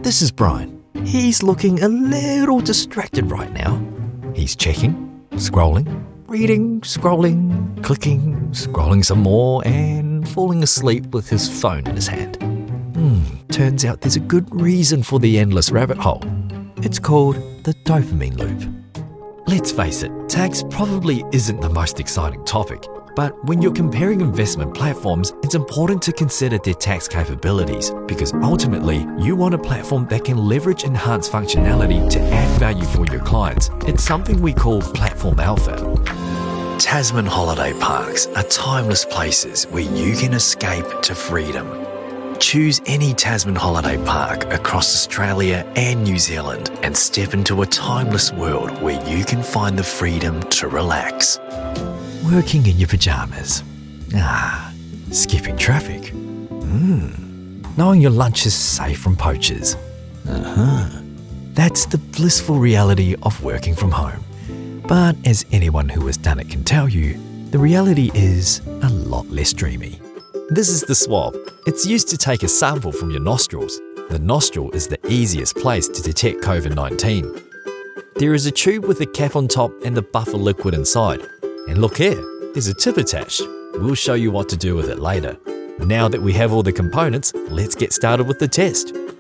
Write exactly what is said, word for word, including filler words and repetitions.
This is Brian. He's looking a little distracted right now. He's checking, scrolling, reading, scrolling, clicking, scrolling some more, and falling asleep with his phone in his hand. Hmm, turns out there's a good reason for the endless rabbit hole. It's called the dopamine loop. Let's face it, tax probably isn't the most exciting topic, but when you're comparing investment platforms, it's important to consider their tax capabilities because ultimately you want a platform that can leverage enhanced functionality to add value for your clients. It's something we call platform alpha. Tasman holiday parks are timeless places where you can escape to freedom. Choose any Tasman holiday park across Australia and New Zealand and step into a timeless world where you can find the freedom to relax. Working in your pyjamas. Ah, skipping traffic. Mm. Knowing your lunch is safe from poachers. Uh-huh. That's the blissful reality of working from home. But as anyone who has done it can tell you, the reality is a lot less dreamy. This is the swab. It's used to take a sample from your nostrils. The nostril is the easiest place to detect covid nineteen. There is a tube with a cap on top and the buffer liquid inside. And look here, there's a tip attached. We'll show you what to do with it later. Now that we have all the components, let's get started with the test.